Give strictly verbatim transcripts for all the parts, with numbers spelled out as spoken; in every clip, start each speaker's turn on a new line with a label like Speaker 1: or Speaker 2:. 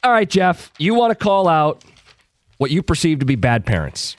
Speaker 1: All right, Jeff, you want to call out what you perceive to be bad parents.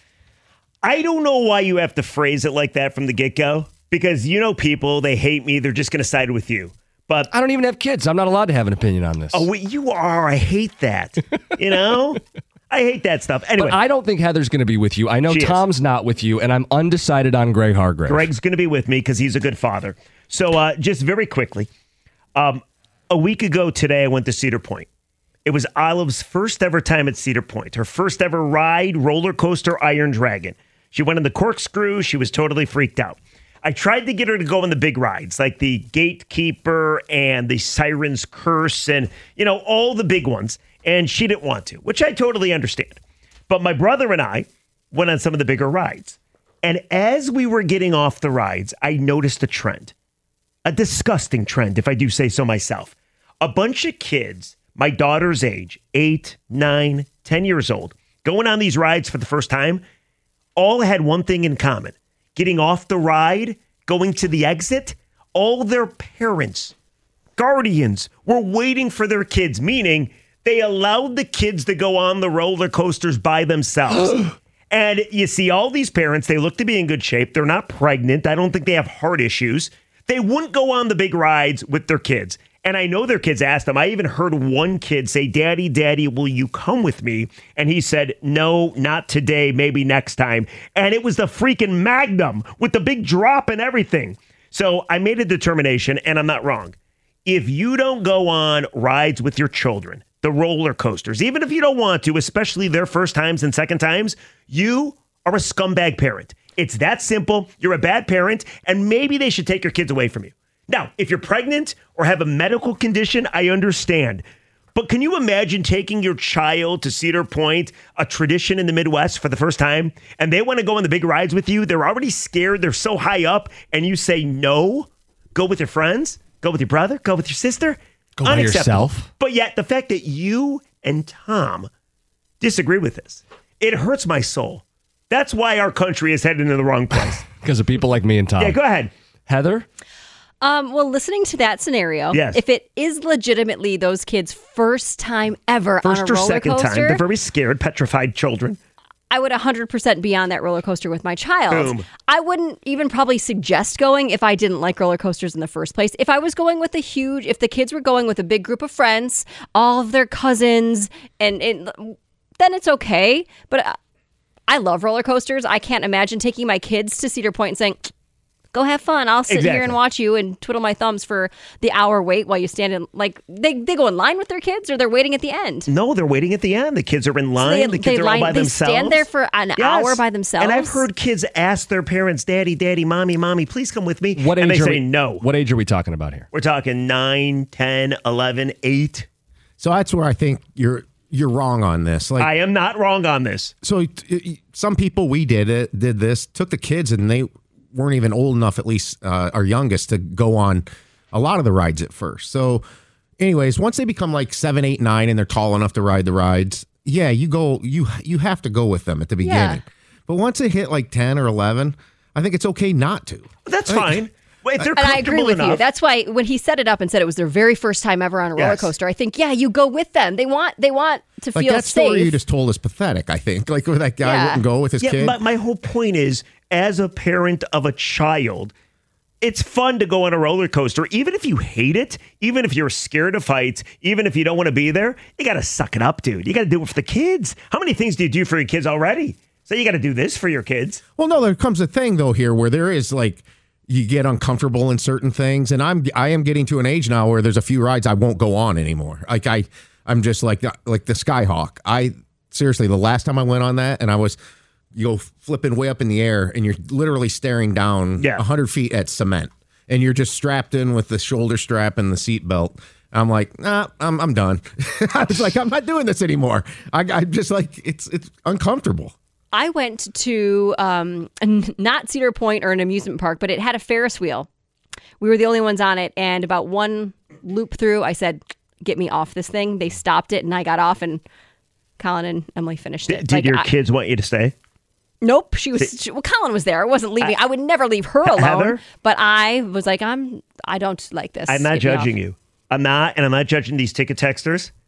Speaker 2: I don't know why you have to phrase it like that from the get-go, because you know people, they hate me, they're just going to side with you. But
Speaker 1: I don't even have kids. I'm not allowed to have an opinion on this.
Speaker 2: Oh, you are. I hate that. You know? I hate that stuff. Anyway.
Speaker 1: But I don't think Heather's going to be with you. I know
Speaker 2: She
Speaker 1: Tom's
Speaker 2: is.
Speaker 1: not with you, and I'm undecided on Greg Hargrave.
Speaker 2: Greg's going to be with me because he's a good father. So uh, just very quickly, um, a week ago today, I went to Cedar Point. It was Olive's first ever time at Cedar Point. Her first ever ride, roller coaster, Iron Dragon. She went on the corkscrew. She was totally freaked out. I tried to get her to go on the big rides, like the Gatekeeper and the Siren's Curse and, you know, all the big ones. And she didn't want to, which I totally understand. But my brother and I went on some of the bigger rides. And as we were getting off the rides, I noticed a trend. A disgusting trend, if I do say so myself. A bunch of kids, my daughter's age, eight, nine, ten years old, going on these rides for the first time, all had one thing in common. Getting off the ride, going to the exit, all their parents, guardians, were waiting for their kids, meaning they allowed the kids to go on the roller coasters by themselves. And you see all these parents, they look to be in good shape. They're not pregnant. I don't think they have heart issues. They wouldn't go on the big rides with their kids. And I know their kids asked them. I even heard one kid say, Daddy, Daddy, will you come with me? And he said, no, not today, maybe next time. And it was the freaking Magnum with the big drop and everything. So I made a determination, and I'm not wrong. If you don't go on rides with your children, the roller coasters, even if you don't want to, especially their first times and second times, you are a scumbag parent. It's that simple. You're a bad parent, and maybe they should take your kids away from you. Now, if you're pregnant or have a medical condition, I understand. But can you imagine taking your child to Cedar Point, a tradition in the Midwest for the first time, and they want to go on the big rides with you? They're already scared. They're so high up, and you say no? Go with your friends? Go with your brother? Go with your sister?
Speaker 1: Go by yourself?
Speaker 2: But yet, the fact that you and Tom disagree with this, it hurts my soul. That's why our country is headed in the wrong place.
Speaker 1: Because of people like me and Tom.
Speaker 2: Yeah, go ahead.
Speaker 1: Heather?
Speaker 3: Um, well, listening to that scenario,
Speaker 2: yes.
Speaker 3: if it is legitimately those kids' first time ever
Speaker 2: first
Speaker 3: on a roller
Speaker 2: or second
Speaker 3: coaster,
Speaker 2: time, they're very scared, petrified children.
Speaker 3: I would one hundred percent be on that roller coaster with my child.
Speaker 2: Boom.
Speaker 3: I wouldn't even probably suggest going if I didn't like roller coasters in the first place. If I was going with a huge, if the kids were going with a big group of friends, all of their cousins, and, and then it's okay. But I, I love roller coasters. I can't imagine taking my kids to Cedar Point and saying, go have fun. I'll sit
Speaker 2: exactly.
Speaker 3: here and watch you and twiddle my thumbs for the hour wait while you stand in. Like, they, they go in line with their kids, or they're waiting at the end?
Speaker 2: No, they're waiting at the end. The kids are in line.
Speaker 3: So they,
Speaker 2: the kids
Speaker 3: they
Speaker 2: are
Speaker 3: line,
Speaker 2: all by
Speaker 3: they
Speaker 2: themselves.
Speaker 3: They stand there for an
Speaker 2: yes.
Speaker 3: hour by themselves.
Speaker 2: And I've heard kids ask their parents, Daddy, Daddy, Mommy, Mommy, please come with me.
Speaker 1: What
Speaker 2: and
Speaker 1: age
Speaker 2: they
Speaker 1: are
Speaker 2: say
Speaker 1: we,
Speaker 2: no.
Speaker 1: What age are we talking about here?
Speaker 2: We're talking nine, ten, eleven, eight.
Speaker 4: So that's where I think you're you're wrong on this. Like,
Speaker 2: I am not wrong on this.
Speaker 4: So t- some people we did it did this took the kids and they weren't even old enough, at least uh, our youngest, to go on a lot of the rides at first. So anyways, once they become like seven, eight, nine, and they're tall enough to ride the rides, yeah, you go, you you have to go with them at the beginning.
Speaker 3: Yeah.
Speaker 4: But once they hit like ten or eleven, I think it's okay not to.
Speaker 2: That's
Speaker 4: Like,
Speaker 2: fine. Well, if they're
Speaker 3: And I agree
Speaker 2: comfortable
Speaker 3: with you.
Speaker 2: enough-
Speaker 3: That's why when he set it up and said it was their very first time ever on a roller
Speaker 2: Yes.
Speaker 3: coaster, I think, yeah, you go with them. They want they want to
Speaker 4: Like
Speaker 3: feel
Speaker 4: that
Speaker 3: safe.
Speaker 4: story you just told is pathetic, I think. Like where that guy
Speaker 3: Yeah.
Speaker 4: wouldn't go with his
Speaker 2: Yeah,
Speaker 4: kid.
Speaker 2: but my whole point is, as a parent of a child, it's fun to go on a roller coaster. Even if you hate it, even if you're scared of heights, even if you don't want to be there, you got to suck it up, dude. You got to do it for the kids. How many things do you do for your kids already? So you got to do this for your kids.
Speaker 4: Well, no, there comes a thing though here where there is like you get uncomfortable in certain things, and I'm I am getting to an age now where there's a few rides I won't go on anymore. Like I I'm just like like the Skyhawk. I seriously, the last time I went on that, and I was you go flipping way up in the air, and you're literally staring down
Speaker 2: Yeah.
Speaker 4: one hundred feet at cement, and you're just strapped in with the shoulder strap and the seat belt. I'm like, nah, I'm I'm done. I was like, I'm not doing this anymore. I I'm just like it's it's uncomfortable.
Speaker 3: I went to um, not Cedar Point or an amusement park, but it had a Ferris wheel. We were the only ones on it. And about one loop through, I said, get me off this thing. They stopped it and I got off, and Colin and Emily finished it.
Speaker 2: Did
Speaker 3: Like,
Speaker 2: your
Speaker 3: I-
Speaker 2: kids want you to stay?
Speaker 3: Nope. She was, she, well, Colin was there. I wasn't leaving. I, I would never leave her alone.
Speaker 2: Heather?
Speaker 3: But I was like, I'm, I don't like this.
Speaker 2: I'm not
Speaker 3: Get me
Speaker 2: judging
Speaker 3: off.
Speaker 2: you. I'm not, and I'm not judging these ticket texters.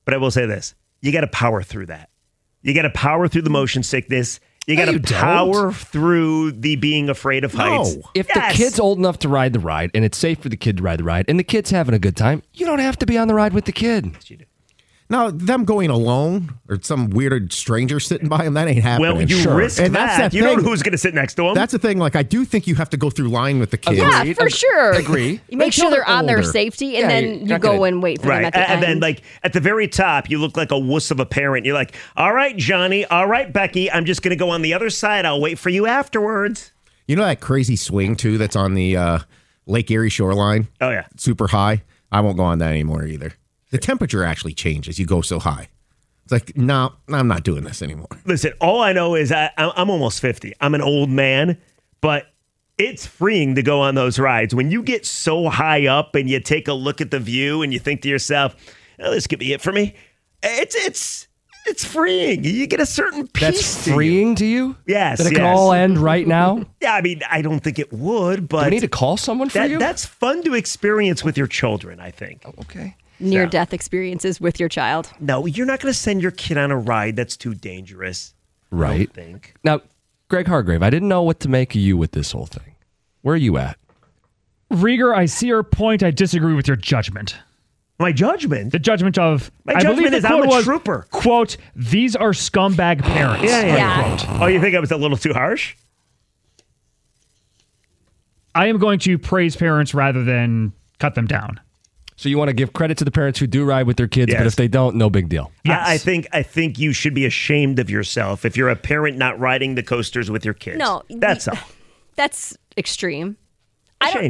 Speaker 2: But I will say this. You got to power through that. You got to power through the motion sickness. You
Speaker 1: No,
Speaker 2: got
Speaker 1: you
Speaker 2: to
Speaker 1: don't.
Speaker 2: power through the being afraid of heights.
Speaker 4: No.
Speaker 1: If
Speaker 2: Yes.
Speaker 1: the kid's old enough to ride the ride and it's safe for the kid to ride the ride and the kid's having a good time, you don't have to be on the ride with the kid.
Speaker 4: Now, them going alone or some weird stranger sitting by them, that ain't happening.
Speaker 2: Well, you
Speaker 1: Sure.
Speaker 2: risk
Speaker 4: And
Speaker 2: that.
Speaker 4: that's the
Speaker 2: you know
Speaker 4: thing.
Speaker 2: who's going to sit next to him.
Speaker 4: That's the thing. Like, I do think you have to go through line with the kids.
Speaker 3: Yeah,
Speaker 1: Agreed.
Speaker 3: for
Speaker 1: Ag-
Speaker 3: sure.
Speaker 1: agree.
Speaker 3: You make
Speaker 4: Until
Speaker 3: sure they're
Speaker 4: they're
Speaker 3: on their
Speaker 4: older.
Speaker 3: safety, and
Speaker 1: Yeah,
Speaker 3: then
Speaker 1: you're
Speaker 3: you
Speaker 1: not
Speaker 3: go
Speaker 1: gonna-
Speaker 3: and wait for them
Speaker 2: right.
Speaker 3: at the
Speaker 2: And
Speaker 3: end.
Speaker 2: then, like, at the very top, you look like a wuss of a parent. You're like, all right, Johnny. All right, Becky. I'm just going to go on the other side. I'll wait for you afterwards.
Speaker 4: You know that crazy swing, too, that's on the uh, Lake Erie shoreline?
Speaker 2: Oh, yeah.
Speaker 4: Super high. I won't go on that anymore either. The temperature actually changes. You go so high. It's like, no, I'm not doing this anymore.
Speaker 2: Listen, all I know is I, I'm almost fifty. I'm an old man, but it's freeing to go on those rides. When you get so high up and you take a look at the view and you think to yourself, oh, this could be it for me. It's it's it's freeing. You get a certain peace.
Speaker 1: That's
Speaker 2: to you.
Speaker 1: freeing to you?
Speaker 2: Yes,
Speaker 1: That it can
Speaker 2: yes.
Speaker 1: all end right now?
Speaker 2: Yeah, I mean, I don't think it would,
Speaker 1: Do
Speaker 2: but
Speaker 1: we need to call someone for
Speaker 2: that,
Speaker 1: you?
Speaker 2: that's fun to experience with your children, I think.
Speaker 1: okay.
Speaker 3: Near-death experiences with your child.
Speaker 2: No, you're not going to send your kid on a ride that's too dangerous. I
Speaker 1: Right.
Speaker 2: don't think.
Speaker 1: Now, Greg Hargrave, I didn't know what to make of you with this whole thing. Where are you at?
Speaker 5: Rieger, I see your point. I disagree with your judgment.
Speaker 2: My judgment.
Speaker 5: The judgment of
Speaker 2: My
Speaker 5: I
Speaker 2: judgment
Speaker 5: believe the
Speaker 2: is I'm
Speaker 5: quote
Speaker 2: a
Speaker 5: was,
Speaker 2: trooper.
Speaker 5: Quote, these are scumbag parents.
Speaker 2: Yeah, yeah.
Speaker 3: Yeah.
Speaker 2: Oh, you think I was a little too harsh?
Speaker 5: I am going to praise parents rather than cut them down.
Speaker 1: So you want to give credit to the parents who do ride with their kids, but
Speaker 2: Yes.
Speaker 1: if they don't, no big deal.
Speaker 5: Yes.
Speaker 2: I, I think I think you should be ashamed of yourself if you're a parent not riding the coasters with your kids.
Speaker 3: No,
Speaker 2: that's
Speaker 3: y-
Speaker 2: all.
Speaker 3: That's extreme. I don't,
Speaker 2: Shame.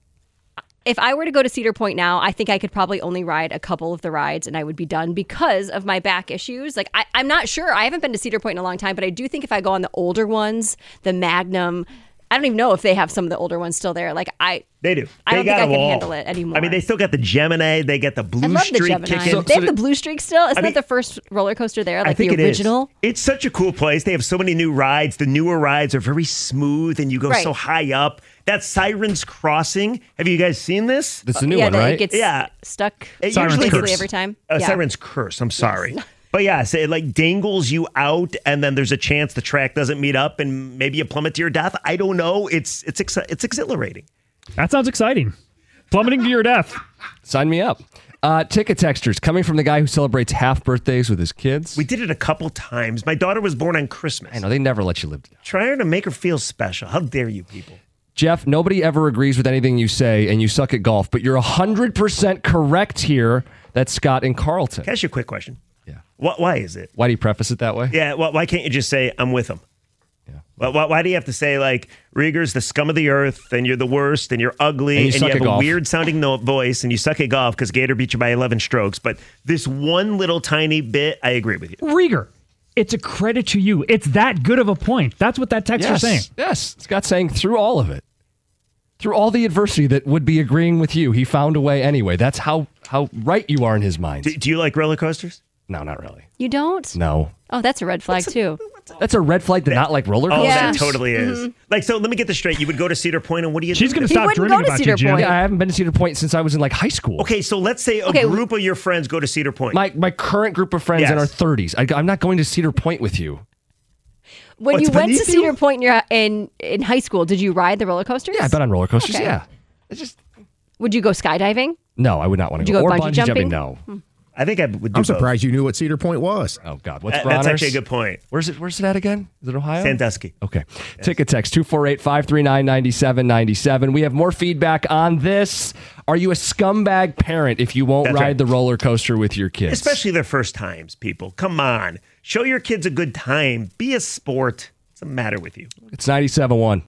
Speaker 3: if I were to go to Cedar Point now, I think I could probably only ride a couple of the rides and I would be done because of my back issues. Like, I, I'm not sure. I haven't been to Cedar Point in a long time, but I do think if I go on the older ones, the Magnum, I don't even know if they have some of the older ones still there. Like, I
Speaker 2: They do.
Speaker 3: I
Speaker 2: They
Speaker 3: don't
Speaker 2: got
Speaker 3: think I
Speaker 2: them
Speaker 3: can
Speaker 2: all.
Speaker 3: handle it anymore.
Speaker 2: I mean, they still got the Gemini. They got the Blue
Speaker 3: I love the
Speaker 2: Streak
Speaker 3: Gemini.
Speaker 2: kicking.
Speaker 1: So-
Speaker 3: they have
Speaker 1: so
Speaker 3: the Blue Streak still. Isn't
Speaker 2: mean-
Speaker 3: that the first roller coaster there?
Speaker 2: I
Speaker 3: Like
Speaker 2: think
Speaker 3: the
Speaker 2: it is.
Speaker 3: original?
Speaker 2: It's such a cool place. They have so many new rides. The newer rides are very smooth, and you go
Speaker 3: Right.
Speaker 2: so high up. That Sirens Crossing. Have you guys seen this?
Speaker 1: That's the new
Speaker 3: yeah,
Speaker 1: one,
Speaker 3: that
Speaker 1: right?
Speaker 3: it gets
Speaker 2: Yeah.
Speaker 3: stuck
Speaker 2: It
Speaker 5: Siren's
Speaker 2: usually
Speaker 5: Curse.
Speaker 2: gets-
Speaker 3: every time.
Speaker 2: Uh,
Speaker 3: Yeah.
Speaker 2: Siren's Curse. I'm sorry. But yeah, so it like dangles you out, and then there's a chance the track doesn't meet up, and maybe you plummet to your death. I don't know. It's it's exci- it's exhilarating.
Speaker 5: That sounds exciting. Plummeting to your death.
Speaker 1: Sign me up. Uh, ticket textures coming from the guy who celebrates half birthdays with his kids.
Speaker 2: We did it a couple times. My daughter was born on Christmas.
Speaker 1: I know they never let you live together.
Speaker 2: Trying to make her feel special. How dare you, people?
Speaker 1: Jeff, nobody ever agrees with anything you say, and you suck at golf, but you're one hundred percent correct here. That's Scott in Carlton.
Speaker 2: Can I ask you a quick question?
Speaker 1: Yeah.
Speaker 2: Why, why is it?
Speaker 1: Why do you preface it that way?
Speaker 2: Yeah. Well, why can't you just say I'm with him?
Speaker 1: Yeah.
Speaker 2: Why, why, why do you have to say like Rieger's the scum of the earth, and you're the worst, and you're ugly,
Speaker 1: And you
Speaker 2: and you,
Speaker 1: suck
Speaker 2: have
Speaker 1: at
Speaker 2: a
Speaker 1: golf.
Speaker 2: weird sounding no- voice, and you suck at golf because Gator beat you by eleven strokes? But this one little tiny bit, I agree with you.
Speaker 5: Rieger, it's a credit to you. It's that good of a point. That's what that text
Speaker 1: Yes.
Speaker 5: is saying.
Speaker 1: Yes. Scott's saying through all of it, through all the adversity that would be agreeing with you, he found a way anyway. That's how, how right you are in his mind.
Speaker 2: Do, do you like roller coasters?
Speaker 1: No, not really.
Speaker 3: You don't?
Speaker 1: No.
Speaker 3: Oh, that's a red flag, too.
Speaker 1: That's a red flag to not like roller
Speaker 2: Oh,
Speaker 1: coasters.
Speaker 3: Yeah.
Speaker 2: that totally is.
Speaker 3: Mm-hmm.
Speaker 2: Like, so let me get this straight. You would go to Cedar Point, and what do you
Speaker 5: She's
Speaker 2: do?
Speaker 5: going to
Speaker 3: He
Speaker 5: stop
Speaker 3: wouldn't
Speaker 5: dreaming
Speaker 3: go to
Speaker 5: about
Speaker 3: Cedar
Speaker 5: you, Jim.
Speaker 3: Point.
Speaker 1: Yeah, I haven't been to Cedar Point since I was in like high school.
Speaker 2: Okay, so let's say a
Speaker 3: Okay,
Speaker 2: group of your friends go to Cedar Point.
Speaker 1: My my current group of friends in
Speaker 2: Yes.
Speaker 1: our thirties. I, I'm not going to Cedar Point with you.
Speaker 3: When
Speaker 2: What's
Speaker 3: you went to
Speaker 2: beneath you?
Speaker 3: Cedar Point in, your, in in high school, did you ride the roller coasters?
Speaker 1: Yeah, I've been on roller coasters.
Speaker 3: Okay.
Speaker 1: Yeah. It's just
Speaker 3: Would you go skydiving?
Speaker 1: no, I would not want
Speaker 3: Would
Speaker 1: to
Speaker 3: you
Speaker 1: go.
Speaker 3: go
Speaker 1: Or
Speaker 3: bungee
Speaker 1: bungee jumping.
Speaker 3: jumping?
Speaker 1: No.
Speaker 2: I think I would do
Speaker 4: I'm
Speaker 2: both.
Speaker 4: surprised you knew what Cedar Point was.
Speaker 1: Oh God, what's
Speaker 2: That-
Speaker 1: Bronner's?
Speaker 2: that's actually a good point.
Speaker 1: Where's it? Where's it at again? Is it Ohio?
Speaker 2: Sandusky.
Speaker 1: Okay. Ticket text two four eight, five three nine, nine seven nine seven. We have more feedback on this. Are you a scumbag parent if you won't
Speaker 2: That's
Speaker 1: ride
Speaker 2: right.
Speaker 1: the roller coaster with your kids?
Speaker 2: Especially their first times, people. Come on. Show your kids a good time. Be a sport. What's the matter with you?
Speaker 1: It's ninety-seven point one.